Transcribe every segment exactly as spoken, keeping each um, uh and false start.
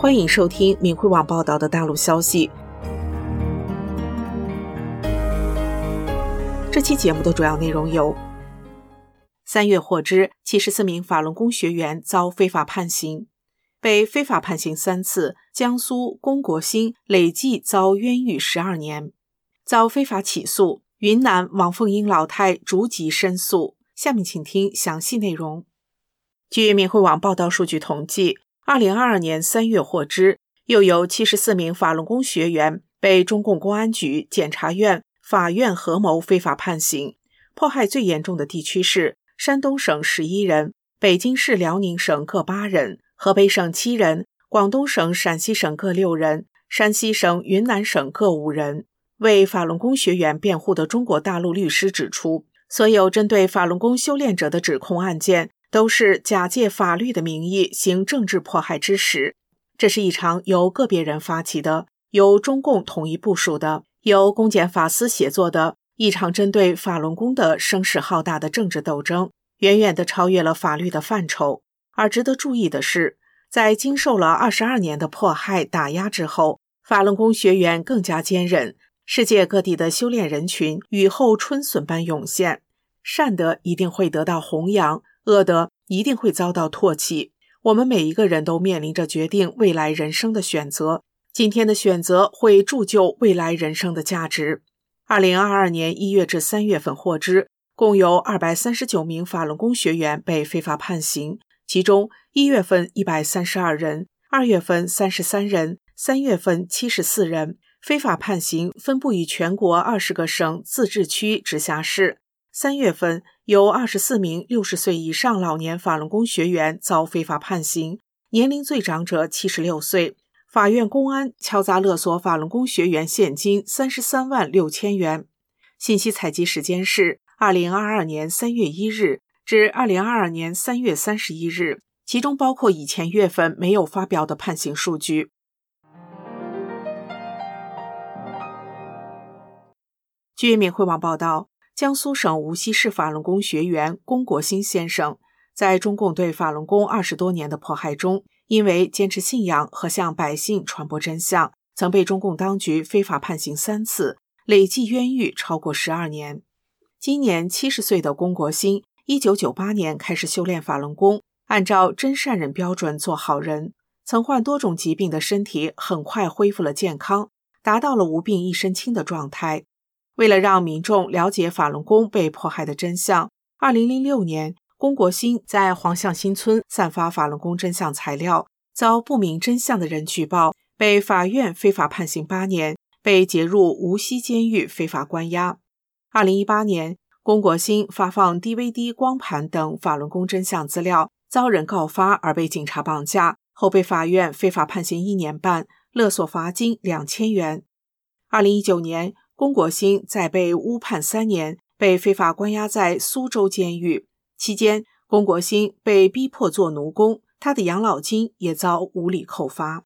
欢迎收听明慧网报道的大陆消息。这期节目的主要内容有：三月获知七十四名法轮功学员遭非法判刑，被非法判刑三次，江苏龚国兴累计遭冤狱十二年，遭非法起诉，云南王凤英老太逐级申诉。下面请听详细内容。据明慧网报道数据统计，二零二二年三月获知，又有七十四名法轮功学员被中共公安局、检察院、法院合谋非法判刑。迫害最严重的地区是山东省十一人，北京市、辽宁省各八人，河北省七人，广东省、陕西省各六人，山西省、云南省各五人。为法轮功学员辩护的中国大陆律师指出，所有针对法轮功修炼者的指控案件都是假借法律的名义行政治迫害之实。这是一场由个别人发起的，由中共统一部署的，由公检法司协作的一场针对法轮功的声势浩大的政治斗争，远远地超越了法律的范畴。而值得注意的是，在经受了二十二年的迫害打压之后，法轮功学员更加坚韧，世界各地的修炼人群雨后春笋般涌现，善的一定会得到弘扬，恶的一定会遭到唾弃。我们每一个人都面临着决定未来人生的选择，今天的选择会铸就未来人生的价值。二零二二年一月至三月份获知，共有二百三十九名法轮功学员被非法判刑，其中一月份一百三十二人，二月份三十三人，三月份七十四人。非法判刑分布于全国二十个省、自治区、直辖市。三月份有二十四名六十岁以上老年法轮功学员遭非法判刑，年龄最长者七十六岁。法院公安敲诈勒索法轮功学员现金三十三万六千元。信息采集时间是二零二二年三月一日至二零二二年三月三十一日，其中包括以前月份没有发表的判刑数据。据明慧网报道，江苏省无锡市法轮功学员龚国兴先生，在中共对法轮功二十多年的迫害中，因为坚持信仰和向百姓传播真相，曾被中共当局非法判刑三次，累计冤狱超过十二年。今年七十岁的龚国兴，一九九八年开始修炼法轮功，按照真善人标准做好人，曾患多种疾病的身体很快恢复了健康，达到了无病一身轻的状态。为了让民众了解法轮功被迫害的真相，二零零六年，龚国兴在黄巷新村散发法轮功真相材料，遭不明真相的人举报，被法院非法判刑八年，被解入无锡监狱非法关押。二零一八年，龚国兴发放 D V D 光盘等法轮功真相资料，遭人告发而被警察绑架，后被法院非法判刑一年半，勒索罚金两千元。二零一九年，龚国兴在被误判三年，被非法关押在苏州监狱。期间，龚国兴被逼迫做奴工，他的养老金也遭无理扣发。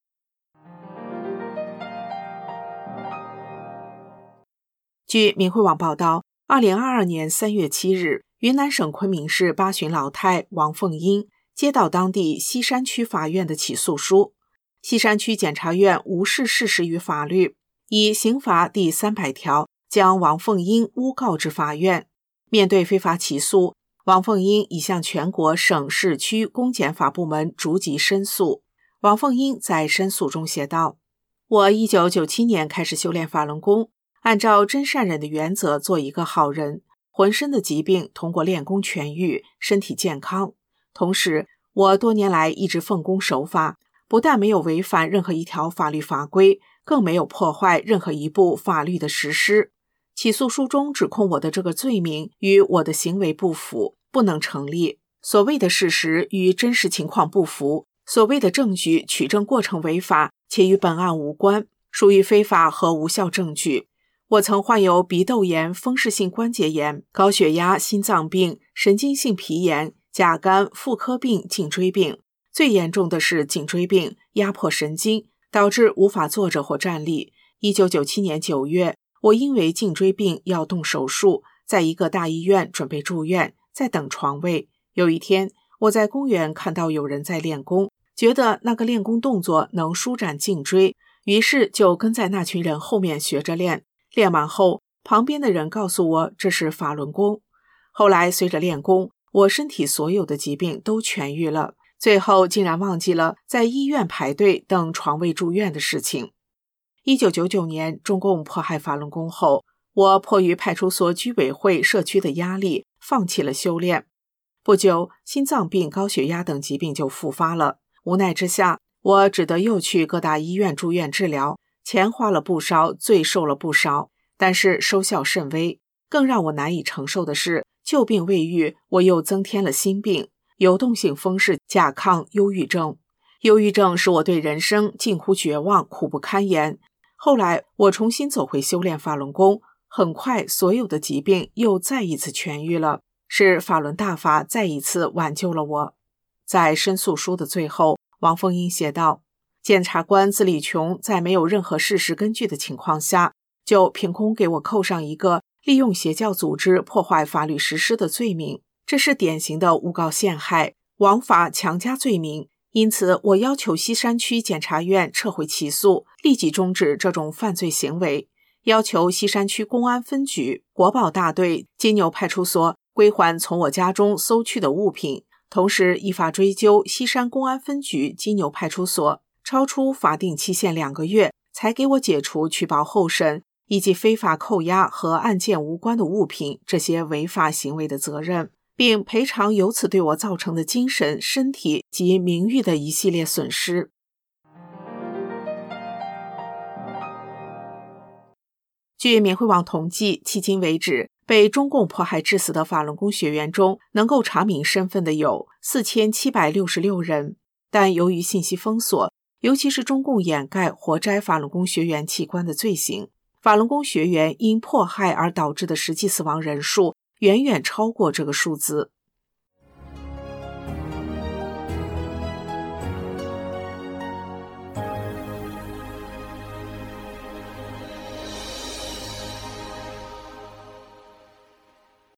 据明慧网报道，二零二二年三月七日，云南省昆明市八旬老太王凤英接到当地西山区法院的起诉书，西山区检察院无视事实与法律，以刑法第三百条将王凤英诬告至法院。面对非法起诉，王凤英已向全国省市区公检法部门逐级申诉。王凤英在申诉中写道：我一九九七年开始修炼法轮功，按照真善忍的原则做一个好人，浑身的疾病通过练功痊愈，身体健康。同时，我多年来一直奉公守法，不但没有违反任何一条法律法规，更没有破坏任何一部法律的实施。起诉书中指控我的这个罪名与我的行为不符，不能成立。所谓的事实与真实情况不符，所谓的证据取证过程违法，且与本案无关，属于非法和无效证据。我曾患有鼻窦炎、风湿性关节炎、高血压、心脏病、神经性皮炎、甲肝、妇科病、颈椎病，最严重的是颈椎病压迫神经，导致无法坐着或站立。一九九七年九月，我因为颈椎病要动手术，在一个大医院准备住院，在等床位。有一天，我在公园看到有人在练功， 觉得那个练功动作能舒展颈椎，于是就跟在那群人后面学着练。练完后，旁边的人告诉我这是法轮功。后来随着练功，我身体所有的疾病都痊愈了，最后竟然忘记了在医院排队等床位住院的事情。一九九九年，中共迫害法轮功后，我迫于派出所居委会社区的压力，放弃了修炼。不久，心脏病、高血压等疾病就复发了。无奈之下，我只得又去各大医院住院治疗，钱花了不少，罪受了不少，但是收效甚微。更让我难以承受的是，旧病未愈，我又增添了新病——流动性风湿甲亢忧郁症。忧郁症使我对人生近乎绝望，苦不堪言。后来，我重新走回修炼法轮功，很快所有的疾病又再一次痊愈了，是法轮大法再一次挽救了我。在申诉书的最后，王凤英写道，检察官自立琼在没有任何事实根据的情况下，就凭空给我扣上一个利用邪教组织破坏法律实施的罪名，这是典型的诬告陷害、枉法强加罪名。因此，我要求西山区检察院撤回起诉，立即终止这种犯罪行为，要求西山区公安分局、国保大队、金牛派出所归还从我家中搜去的物品，同时依法追究西山公安分局、金牛派出所超出法定期限两个月才给我解除取保候审以及非法扣押和案件无关的物品这些违法行为的责任，并赔偿由此对我造成的精神、身体及名誉的一系列损失。据缅惠网统计，迄今为止，被中共迫害致死的法轮功学员中，能够查明身份的有四千七百六十六人，但由于信息封锁，尤其是中共掩盖活摘法轮功学员器官的罪行，法轮功学员因迫害而导致的实际死亡人数远远超过这个数字。